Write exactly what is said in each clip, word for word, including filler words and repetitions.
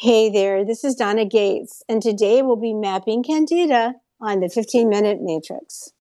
Hey there, this is Donna Gates, and today we'll be mapping Candida on the fifteen minute matrix.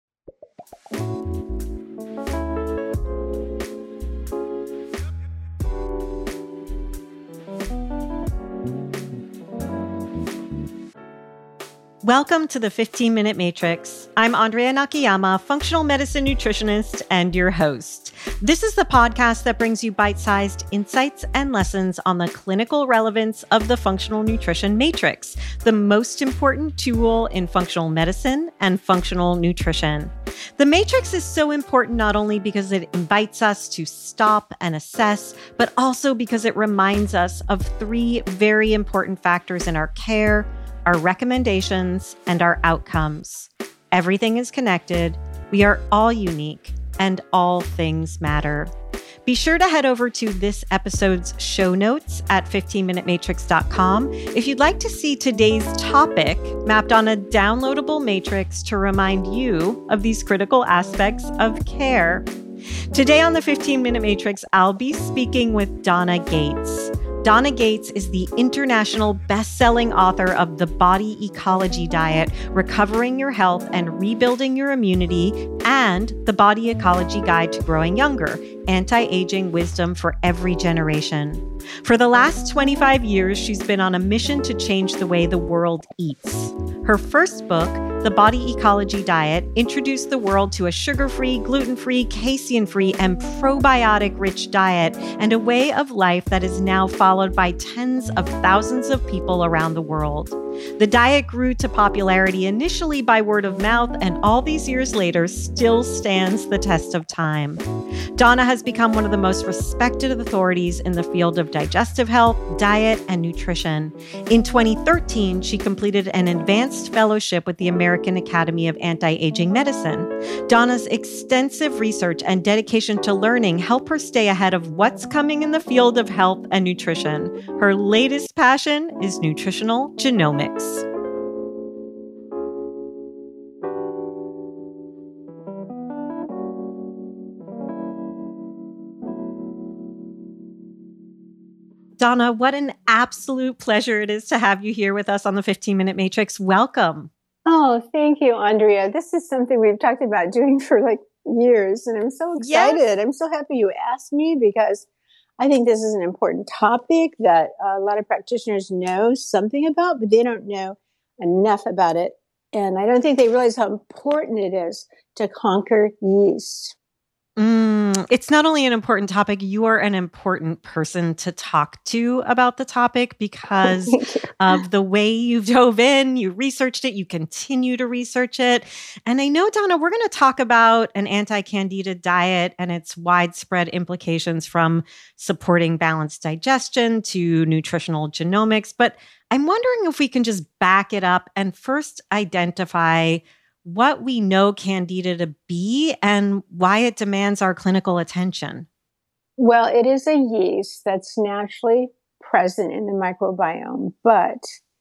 Welcome to the fifteen minute Matrix. I'm Andrea Nakayama, functional medicine nutritionist and your host. This is the podcast that brings you bite-sized insights and lessons on the clinical relevance of the functional nutrition matrix, the most important tool in functional medicine and functional nutrition. The matrix is so important not only because it invites us to stop and assess, but also because it reminds us of three very important factors in our care, our recommendations, and our outcomes. Everything is connected, we are all unique, and all things matter. Be sure to head over to this episode's show notes at fifteen minute matrix dot com if you'd like to see today's topic mapped on a downloadable matrix to remind you of these critical aspects of care. Today on the fifteen minute Matrix, I'll be speaking with Donna Gates. Donna Gates is the international best-selling author of The Body Ecology Diet, Recovering Your Health and Rebuilding Your Immunity, and The Body Ecology Guide to Growing Younger, Anti-Aging Wisdom for Every Generation. For the last twenty-five years, she's been on a mission to change the way the world eats. Her first book, The Body Ecology Diet, introduced the world to a sugar-free, gluten-free, casein-free, and probiotic-rich diet and a way of life that is now followed by tens of thousands of people around the world. The diet grew to popularity initially by word of mouth, and all these years later still stands the test of time. Donna has become one of the most respected authorities in the field of digestive health, diet, and nutrition. In twenty thirteen, she completed an advanced fellowship with the American Academy of Anti-Aging Medicine. Donna's extensive research and dedication to learning help her stay ahead of what's coming in the field of health and nutrition. Her latest passion is nutritional genomics. Donna, what an absolute pleasure it is to have you here with us on the fifteen minute Matrix. Welcome. Oh, thank you, Andrea. This is something we've talked about doing for like years, and I'm so excited. Yes. I'm so happy you asked me because I think this is an important topic that a lot of practitioners know something about, but they don't know enough about it. And I don't think they realize how important it is to conquer yeast. Mm, it's not only an important topic, you are an important person to talk to about the topic because of the way you've dove in, you researched it, you continue to research it. And I know, Donna, we're going to talk about an anti-candida diet and its widespread implications from supporting balanced digestion to nutritional genomics. But I'm wondering if we can just back it up and first identify what we know Candida to be and why it demands our clinical attention. Well, it is a yeast that's naturally present in the microbiome, but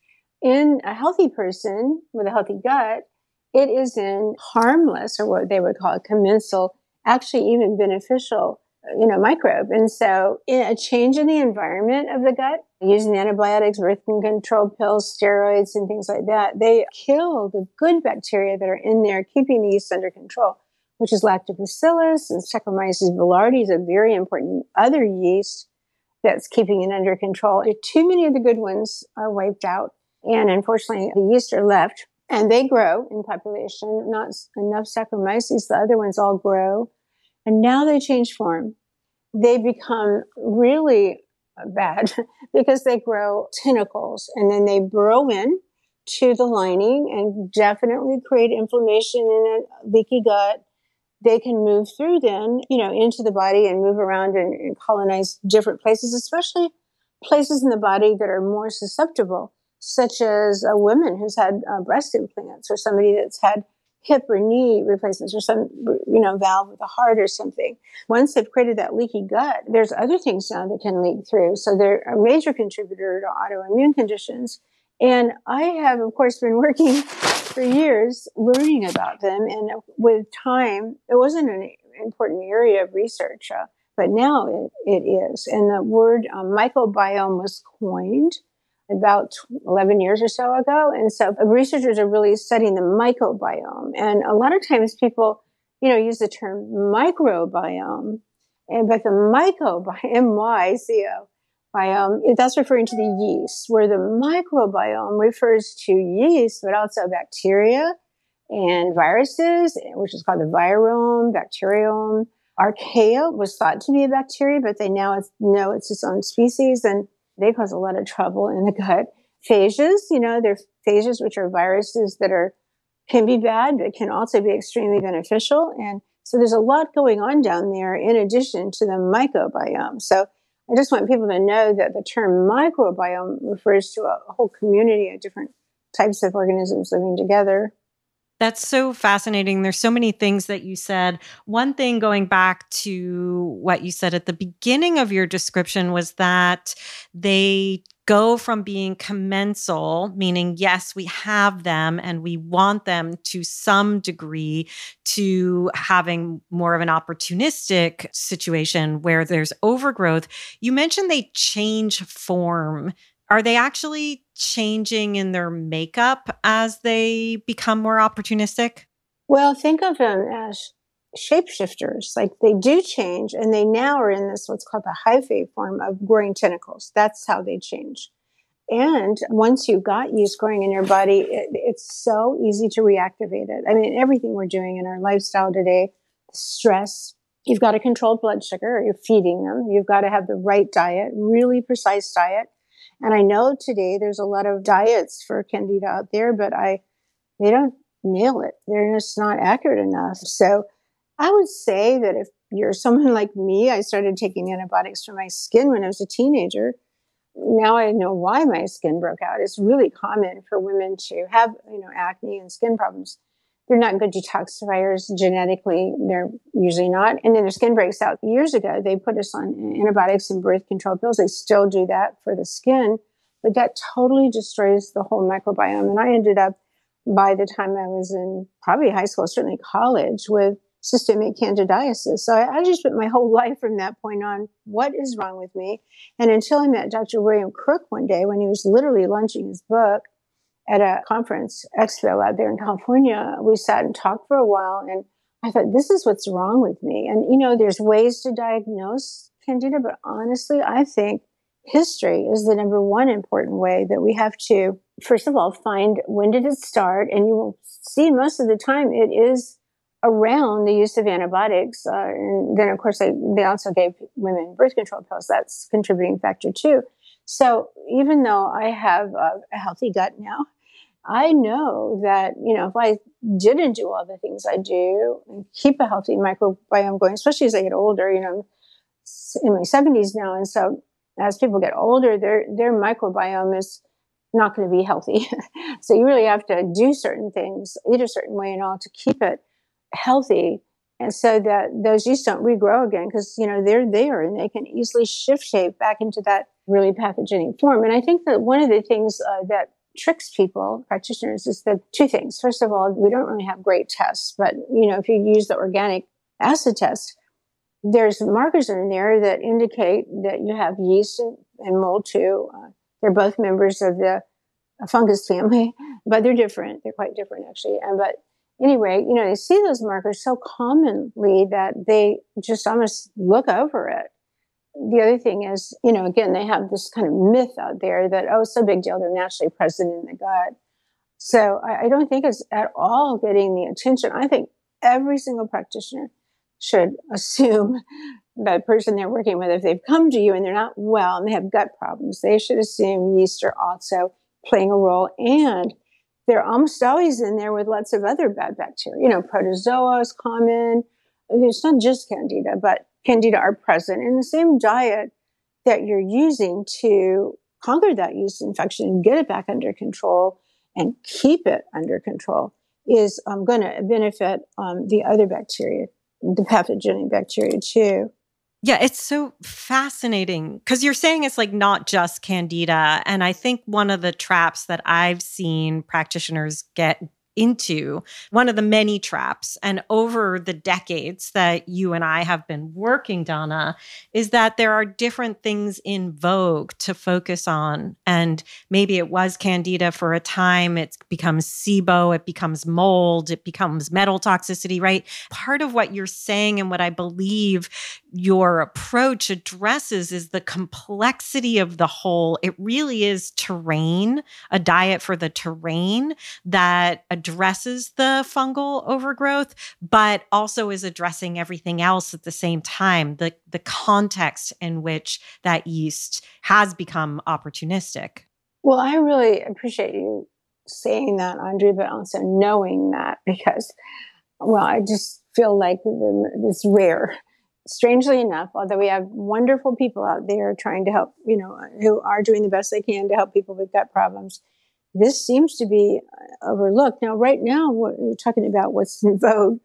in a healthy person with a healthy gut, it is in harmless, or what they would call a commensal, actually even beneficial, you know, microbe. And so in a change in the environment of the gut, using antibiotics, birth control pills, steroids, and things like that, they kill the good bacteria that are in there, keeping the yeast under control, which is Lactobacillus and Saccharomyces boulardii is a very important other yeast that's keeping it under control. If too many of the good ones are wiped out, and unfortunately the yeast are left, and they grow in population, not enough Saccharomyces, the other ones all grow, and now they change form. They become really bad because they grow tentacles, and then they burrow in to the lining and definitely create inflammation in a leaky gut. They can move through then, you know, into the body and move around and, and colonize different places, especially places in the body that are more susceptible, such as a woman who's had uh, breast implants, or somebody that's had hip or knee replacements, or some, you know, valve with the heart or something. Once they've created that leaky gut, there's other things now that can leak through. So they're a major contributor to autoimmune conditions. And I have, of course, been working for years learning about them. And with time, it wasn't an important area of research, uh, but now it, it is. And the word um, microbiome was coined about eleven years or so ago. And so researchers are really studying the microbiome. And a lot of times people, you know, use the term microbiome, and but the microbiome, M Y C O, biome, that's referring to the yeast, where the microbiome refers to yeast, but also bacteria and viruses, which is called the virome, bacterium. Archaea was thought to be a bacteria, but they now know it's its own species, and they cause a lot of trouble in the gut. Phages, you know, they're phages, which are viruses that are can be bad, but can also be extremely beneficial. And so there's a lot going on down there in addition to the microbiome. So I just want people to know that the term microbiome refers to a whole community of different types of organisms living together. That's so fascinating. There's so many things that you said. One thing, going back to what you said at the beginning of your description, was that they go from being commensal, meaning, yes, we have them and we want them to some degree, to having more of an opportunistic situation where there's overgrowth. You mentioned they change form. Are they actually changing in their makeup as they become more opportunistic? Well, think of them as shapeshifters. Like, they do change, and they now are in this what's called the hyphae form of growing tentacles. That's how they change. And once you've got yeast growing in your body, it, it's so easy to reactivate it. I mean, everything we're doing in our lifestyle today, stress, you've got to control blood sugar, or you're feeding them. You've got to have the right diet, really precise diet. And I know today there's a lot of diets for Candida out there, but I they don't nail it. They're just not accurate enough. So I would say that if you're someone like me, I started taking antibiotics for my skin when I was a teenager. Now I know why my skin broke out. It's really common for women to have, you know, acne and skin problems. They're not good detoxifiers genetically. They're usually not. And then their skin breaks out. Years ago, they put us on antibiotics and birth control pills. They still do that for the skin, but that totally destroys the whole microbiome. And I ended up, by the time I was in probably high school, certainly college, with systemic candidiasis. So I, I just spent my whole life from that point on, what is wrong with me? And until I met Doctor William Crook one day when he was literally launching his book at a conference expo out there in California, we sat and talked for a while, and I thought, this is what's wrong with me. And, you know, there's ways to diagnose Candida, but honestly, I think history is the number one important way that we have to, first of all, find when did it start. And you will see most of the time it is around the use of antibiotics. Uh, and then, of course, they, they also gave women birth control pills. That's a contributing factor, too. So even though I have a, a healthy gut now, I know that, you know, if I didn't do all the things I do and keep a healthy microbiome going, especially as I get older, you know, I'm in my seventies now. And so as people get older, their, their microbiome is not going to be healthy. So you really have to do certain things, eat a certain way and all, to keep it healthy. And so that those yeast don't regrow again, because, you know, they're there and they can easily shift shape back into that really pathogenic form. And I think that one of the things uh, that tricks people, practitioners, is that two things. First of all, we don't really have great tests, but, you know, if you use the organic acid test, there's markers in there that indicate that you have yeast and, and mold too. Uh, they're both members of the fungus family, but they're different. They're quite different, actually. And but anyway, you know, they see those markers so commonly that they just almost look over it. The other thing is, you know, again, they have this kind of myth out there that, oh, it's no big deal, they're naturally present in the gut. So I, I don't think it's at all getting the attention. I think every single practitioner should assume that person they're working with, if they've come to you and they're not well and they have gut problems, they should assume yeast are also playing a role. And they're almost always in there with lots of other bad bacteria. You know, protozoa is common. It's not just Candida, but Candida are present in the same diet that you're using to conquer that yeast infection and get it back under control and keep it under control is um, going to benefit um, the other bacteria, the pathogenic bacteria too. Yeah, it's so fascinating because you're saying it's like not just Candida. And I think one of the traps that I've seen practitioners get into, one of the many traps. And over the decades that you and I have been working, Donna, is that there are different things in vogue to focus on. And maybe it was Candida for a time. It becomes SIBO, it becomes mold, it becomes metal toxicity, right? Part of what you're saying and what I believe your approach addresses is the complexity of the whole. It really is terrain, a diet for the terrain that addresses the fungal overgrowth, but also is addressing everything else at the same time, the, the context in which that yeast has become opportunistic. Well, I really appreciate you saying that, Andre, but also knowing that because, well, I just feel like it's rare. Strangely enough, although we have wonderful people out there trying to help, you know, who are doing the best they can to help people with gut problems, this seems to be overlooked. Now, right now, what you're talking about what's in vogue,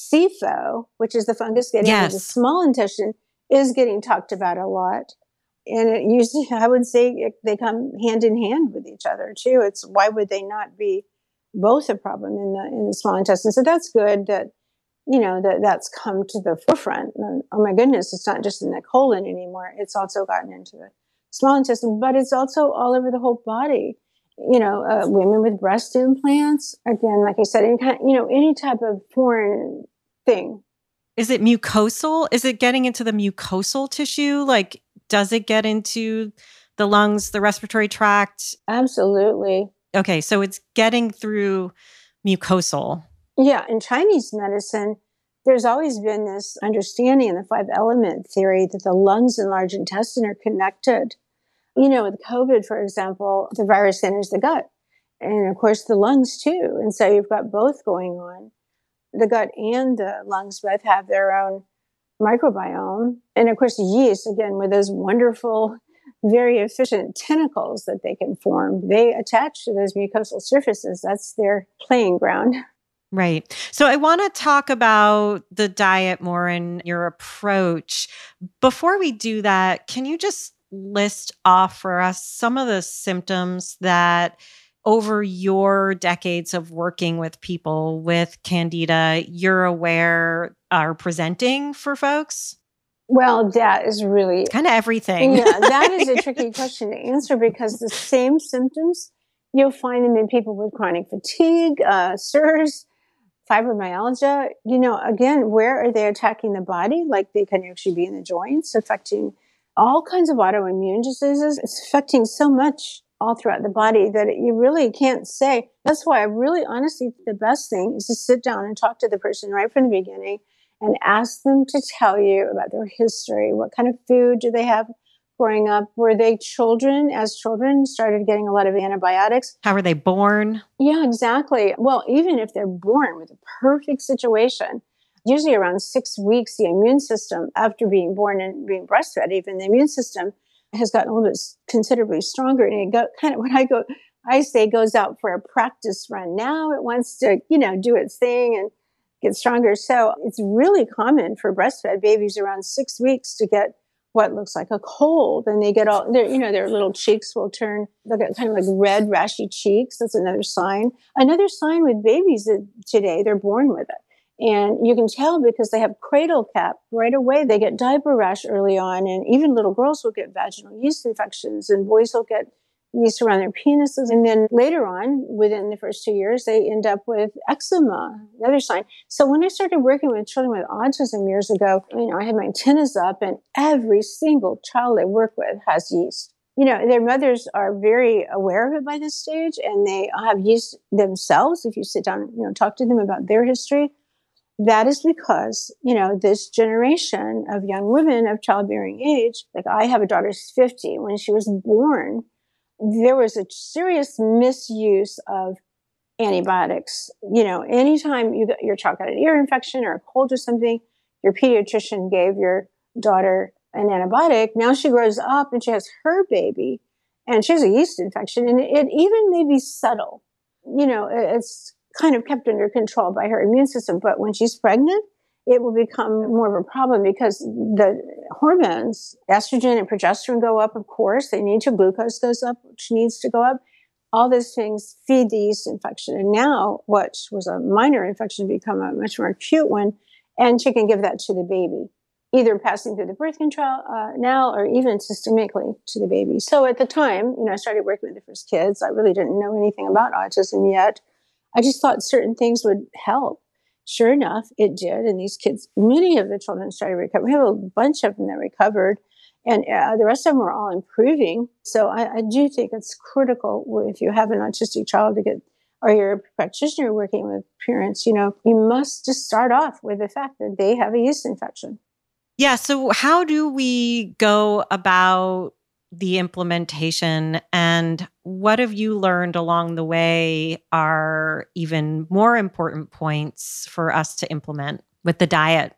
SIFO, which is the fungus getting yes. into the small intestine, is getting talked about a lot. And it usually, I would say, it, they come hand in hand with each other too. It's why would they not be both a problem in the in the small intestine? So that's good that, you know, that that's come to the forefront. And, oh my goodness, it's not just in the colon anymore. It's also gotten into the small intestine, but it's also all over the whole body. You know, uh, women with breast implants, again, like I said, any kind, you know, any type of foreign thing. Is it mucosal? Is it getting into the mucosal tissue? Like, does it get into the lungs, the respiratory tract? Absolutely. Okay, so it's getting through mucosal. Yeah, in Chinese medicine, there's always been this understanding in the five element theory that the lungs and large intestine are connected. You know, with COVID, for example, the virus enters the gut and of course the lungs too. And so you've got both going on. The gut and the lungs both have their own microbiome. And of course, the yeast, again, with those wonderful, very efficient tentacles that they can form, they attach to those mucosal surfaces. That's their playing ground. Right. So I want to talk about the diet more and your approach. Before we do that, can you just list off for us some of the symptoms that over your decades of working with people with Candida, you're aware are presenting for folks? Well, that is really kind of everything. Yeah, that is a tricky question to answer because the same symptoms, you'll find them in people with chronic fatigue, uh, S I R S, fibromyalgia. You know, again, where are they attacking the body? Like they can actually be in the joints, affecting all kinds of autoimmune diseases. It's affecting so much all throughout the body that you really can't say. That's why I really, honestly, the best thing is to sit down and talk to the person right from the beginning and ask them to tell you about their history. What kind of food do they have growing up? Were they children, as children, started getting a lot of antibiotics? How were they born? Yeah, exactly. Well, even if they're born with a perfect situation, usually around six weeks, the immune system, after being born and being breastfed, even the immune system has gotten a little bit considerably stronger. And it go kind of, when I go, I say it goes out for a practice run. Now it wants to, you know, do its thing and get stronger. So it's really common for breastfed babies around six weeks to get what looks like a cold. And they get all, their, you know, their little cheeks will turn, they'll get kind of like red, rashy cheeks. That's another sign. Another sign with babies that today, they're born with it. And you can tell because they have cradle cap right away. They get diaper rash early on. And even little girls will get vaginal yeast infections and boys will get yeast around their penises. And then later on, within the first two years, they end up with eczema, another sign. So when I started working with children with autism years ago, you know, I had my antennas up and every single child I work with has yeast. You know, their mothers are very aware of it by this stage and they have yeast themselves. If you sit down and, you know, talk to them about their history, that is because, you know, this generation of young women of childbearing age, like I have a daughter who's fifty. When she was born, there was a serious misuse of antibiotics. You know, anytime you got, your child got an ear infection or a cold or something, your pediatrician gave your daughter an antibiotic. Now she grows up and she has her baby and she has a yeast infection and it even may be subtle. You know, it's kind of kept under control by her immune system. But when she's pregnant, it will become more of a problem because the hormones, estrogen and progesterone go up, of course. They need to, glucose goes up, which needs to go up. All those things feed the yeast infection. And now what was a minor infection become a much more acute one. And she can give that to the baby, either passing through the birth control uh, now or even systemically to the baby. So at the time, you know, I started working with the first kids. I really didn't know anything about autism yet. I just thought certain things would help. Sure enough, it did. And these kids, many of the children started recovering. We have a bunch of them that recovered. And uh, the rest of them were all improving. So I, I do think it's critical if you have an autistic child to get, or you're a practitioner working with parents, you know, you must just start off with the fact that they have a yeast infection. Yeah. So how do we go about the implementation, and what have you learned along the way are even more important points for us to implement with the diet?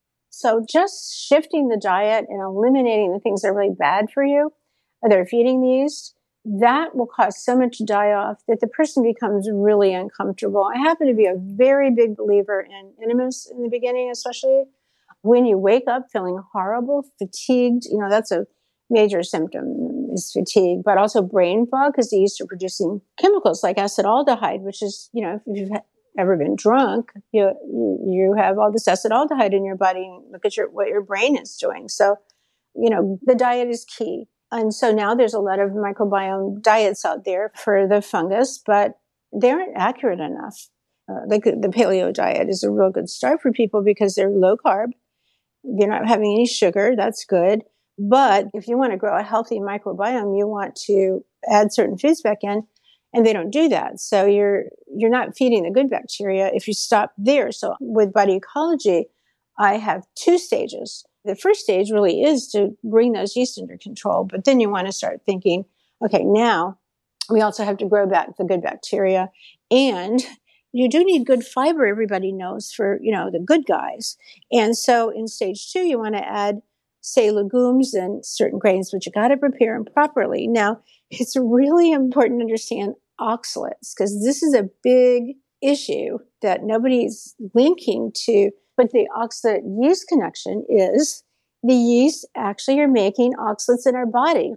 So just shifting the diet and eliminating the things that are really bad for you, that are feeding the yeast, that will cause so much die-off that the person becomes really uncomfortable. I happen to be a very big believer in enemas in the beginning, especially when you wake up feeling horrible, fatigued. You know, that's a major symptom is fatigue, but also brain fog, because the yeast are producing chemicals like acetaldehyde, which is, you know, if you've ever been drunk, you you have all this acetaldehyde in your body. Look at your what your brain is doing. So, you know, the diet is key. And so now there's a lot of microbiome diets out there for the fungus, but they aren't accurate enough. Uh, like the paleo diet is a real good start for people because they're low carb. You're not having any sugar. That's good. But if you want to grow a healthy microbiome, you want to add certain foods back in, and they don't do that. So you're you're not feeding the good bacteria if you stop there. So with body ecology, I have two stages. The first stage really is to bring those yeast under control, but then you want to start thinking, okay, now we also have to grow back the good bacteria, and you do need good fiber, everybody knows, for, you know, the good guys. And so in stage two, you want to add, say, legumes and certain grains, but you got to prepare them properly. Now, it's really important to understand oxalates, because this is a big issue that nobody's linking to. But the oxalate yeast connection is the yeast actually are making oxalates in our body.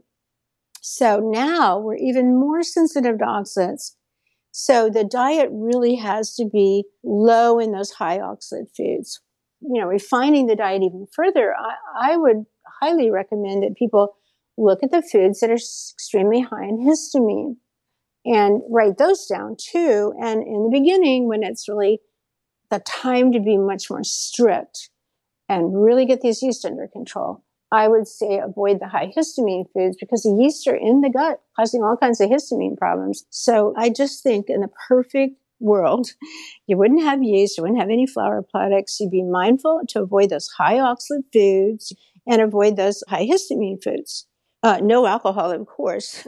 So now we're even more sensitive to oxalates. So the diet really has to be low in those high oxalate foods. You know, refining the diet even further, I, I would highly recommend that people look at the foods that are extremely high in histamine and write those down too. And in the beginning, when it's really the time to be much more strict and really get these yeast under control, I would say avoid the high histamine foods, because the yeast are in the gut causing all kinds of histamine problems. So I just think in the perfect world, you wouldn't have yeast, you wouldn't have any flour products. You'd be mindful to avoid those high oxalate foods and avoid those high histamine foods. Uh, no alcohol, of course.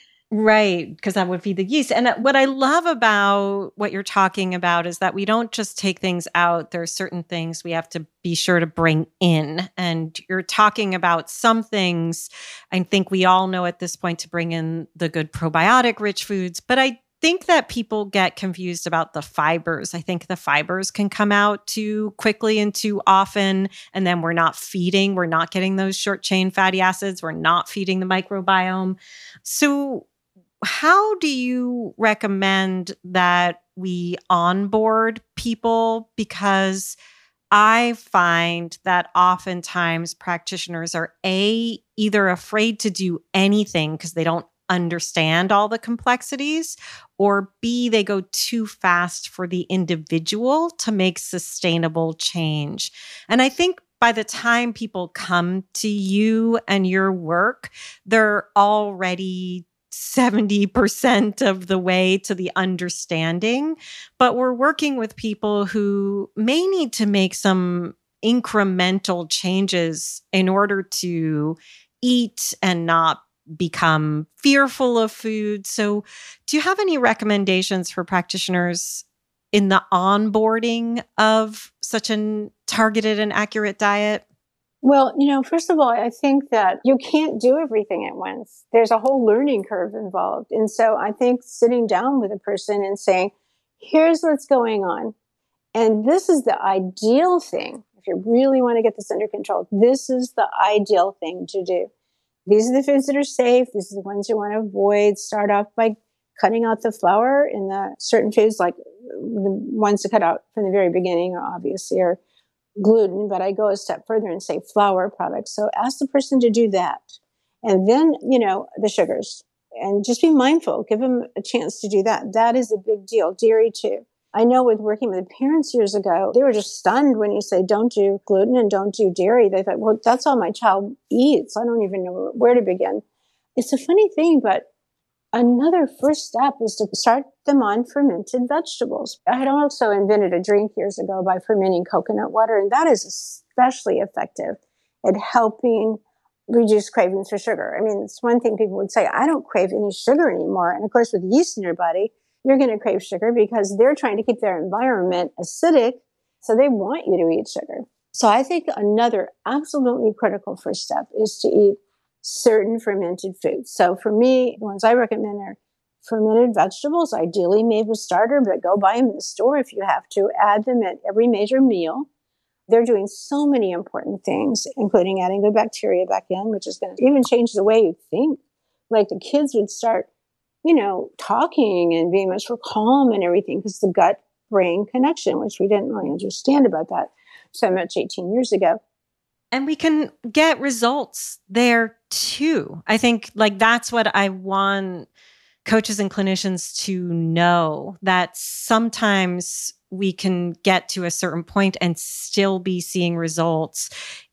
Right, because that would feed the yeast. And what I love about what you're talking about is that we don't just take things out. There are certain things we have to be sure to bring in. And you're talking about some things I think we all know at this point to bring in the good probiotic-rich foods. But I think that people get confused about the fibers. I think the fibers can come out too quickly and too often, and then we're not feeding. We're not getting those short-chain fatty acids. We're not feeding the microbiome. So how do you recommend that we onboard people? Because I find that oftentimes practitioners are A, either afraid to do anything because they don't understand all the complexities, or B, they go too fast for the individual to make sustainable change. And I think by the time people come to you and your work, they're already seventy percent of the way to the understanding, but we're working with people who may need to make some incremental changes in order to eat and not become fearful of food. So do you have any recommendations for practitioners in the onboarding of such a targeted and accurate diet? Well, you know, first of all, I think that you can't do everything at once. There's a whole learning curve involved. And so I think sitting down with a person and saying, here's what's going on. And this is the ideal thing. If you really want to get this under control, this is the ideal thing to do. These are the foods that are safe. These are the ones you want to avoid. Start off by cutting out the flour in the certain foods, like the ones to cut out from the very beginning are obviously are gluten, but I go a step further and say flour products. So ask the person to do that. And then, you know, the sugars. And just be mindful. Give them a chance to do that. That is a big deal. Dairy, too. I know with working with parents years ago, they were just stunned when you say, don't do gluten and don't do dairy. They thought, well, that's all my child eats. I don't even know where to begin. It's a funny thing, but another first step is to start them on fermented vegetables. I had also invented a drink years ago by fermenting coconut water, and that is especially effective at helping reduce cravings for sugar. I mean, it's one thing people would say, I don't crave any sugar anymore. And of course, with yeast in your body, you're going to crave sugar because they're trying to keep their environment acidic. So they want you to eat sugar. So I think another absolutely critical first step is to eat certain fermented foods. So for me, the ones I recommend are fermented vegetables, ideally made with starter, but go buy them in the store if you have to. Add them at every major meal. They're doing so many important things, including adding good bacteria back in, which is going to even change the way you think. Like the kids would start, you know, talking and being much more calm and everything because the gut-brain connection, which we didn't really understand about that so much eighteen years ago. And we can get results there too. I think like that's what I want coaches and clinicians to know, that sometimes we can get to a certain point and still be seeing results.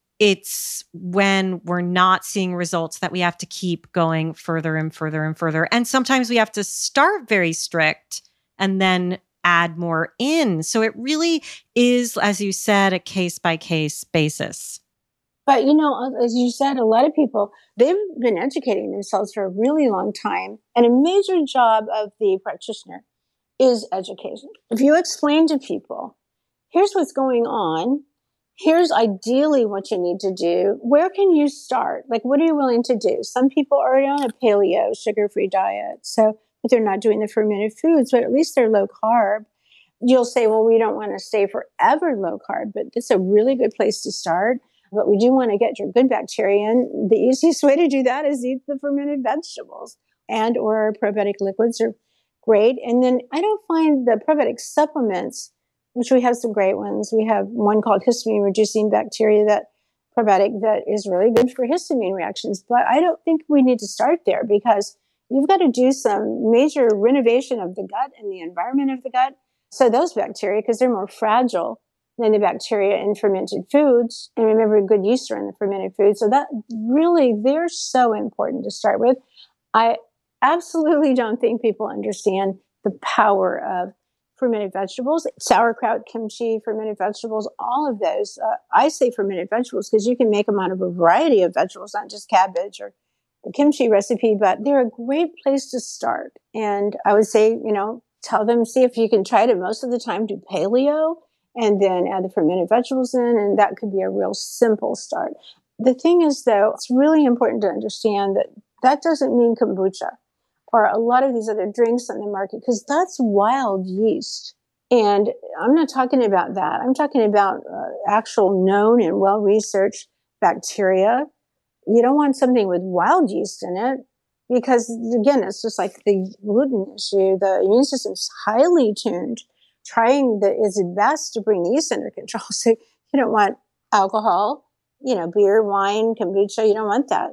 It's when we're not seeing results that we have to keep going further and further and further. And sometimes we have to start very strict and then add more in. So it really is, as you said, a case-by-case basis. But, you know, as you said, a lot of people, they've been educating themselves for a really long time. And a major job of the practitioner is education. If you explain to people, here's what's going on, here's ideally what you need to do, where can you start? Like, what are you willing to do? Some people are already on a paleo, sugar-free diet, so but they're not doing the fermented foods, but at least they're low carb. You'll say, well, we don't want to stay forever low carb, but it's a really good place to start. But we do want to get your good bacteria in. The easiest way to do that is eat the fermented vegetables, and or probiotic liquids are great. And then I don't find the probiotic supplements, which we have some great ones. We have one called histamine reducing bacteria, that probiotic that is really good for histamine reactions. But I don't think we need to start there because you've got to do some major renovation of the gut and the environment of the gut. So those bacteria, because they're more fragile than the bacteria in fermented foods. And remember, good yeast are in the fermented foods. So that really, they're so important to start with. I absolutely don't think people understand the power of fermented vegetables, sauerkraut, kimchi, fermented vegetables, all of those. Uh, I say fermented vegetables because you can make them out of a variety of vegetables, not just cabbage or the kimchi recipe, but they're a great place to start. And I would say, you know, tell them, see if you can try to most of the time do paleo, and then add the fermented vegetables in, and that could be a real simple start. The thing is, though, it's really important to understand that that doesn't mean kombucha or a lot of these other drinks on the market, because that's wild yeast. And I'm not talking about that. I'm talking about uh, actual known and well-researched bacteria. You don't want something with wild yeast in it because, again, it's just like the gluten issue. The immune system's highly tuned, trying the, its best to bring the yeast under control. So you don't want alcohol, you know, beer, wine, kombucha. You don't want that.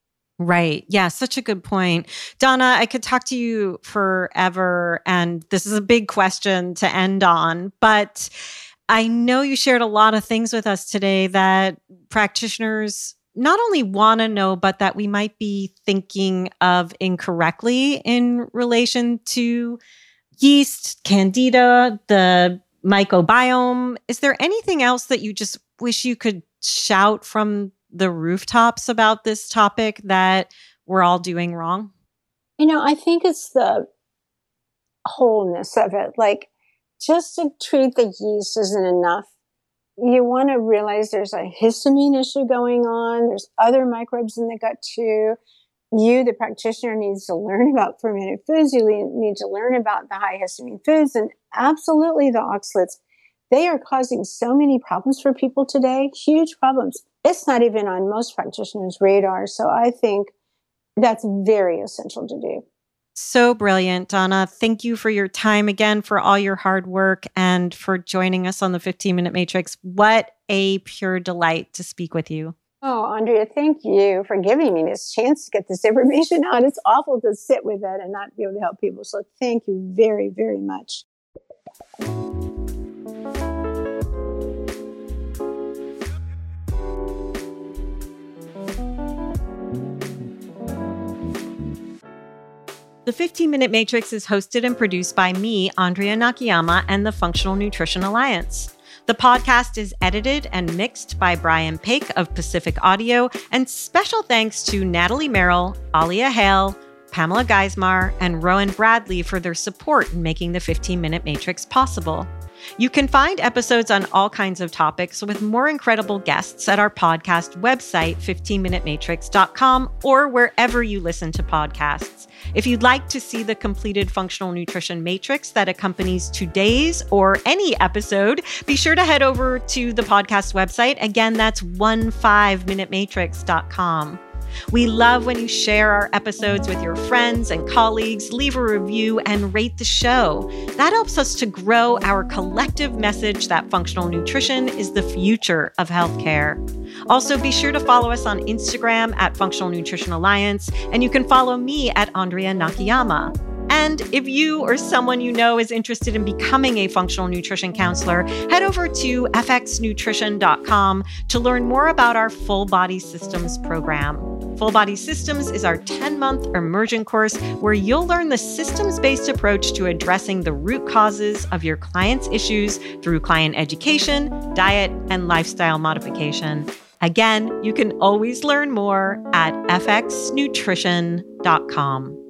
Right. Yeah, such a good point. Donna, I could talk to you forever, and this is a big question to end on, but I know you shared a lot of things with us today that practitioners not only want to know, but that we might be thinking of incorrectly in relation to yeast, candida, the microbiome. Is there anything else that you just wish you could shout from the rooftops about this topic that we're all doing wrong? You know, I think it's the wholeness of it. Like, just to treat the yeast isn't enough. You want to realize there's a histamine issue going on. There's other microbes in the gut too. You, the practitioner, needs to learn about fermented foods. You need to learn about the high histamine foods, and absolutely the oxalates. They are causing so many problems for people today, huge problems. It's not even on most practitioners' radar. So I think that's very essential to do. So brilliant, Donna. Thank you for your time again, for all your hard work, and for joining us on the fifteen minute Matrix. What a pure delight to speak with you. Oh, Andrea, thank you for giving me this chance to get this information out. It's awful to sit with it and not be able to help people. So thank you very, very much. The fifteen minute Matrix is hosted and produced by me, Andrea Nakayama, and the Functional Nutrition Alliance. The podcast is edited and mixed by Brian Paik of Pacific Audio, and special thanks to Natalie Merrill, Alia Hale, Pamela Geismar, and Rowan Bradley for their support in making the fifteen minute Matrix possible. You can find episodes on all kinds of topics with more incredible guests at our podcast website, fifteen minute matrix dot com, or wherever you listen to podcasts. If you'd like to see the completed functional nutrition matrix that accompanies today's or any episode, be sure to head over to the podcast website. Again, that's fifteen minute matrix dot com. We love when you share our episodes with your friends and colleagues, leave a review, and rate the show. That helps us to grow our collective message that functional nutrition is the future of healthcare. Also, be sure to follow us on Instagram at Functional Nutrition Alliance, and you can follow me at Andrea Nakayama. And if you or someone you know is interested in becoming a functional nutrition counselor, head over to f x nutrition dot com to learn more about our Full Body Systems program. Full Body Systems is our ten-month immersion course where you'll learn the systems-based approach to addressing the root causes of your clients' issues through client education, diet, and lifestyle modification. Again, you can always learn more at f x nutrition dot com.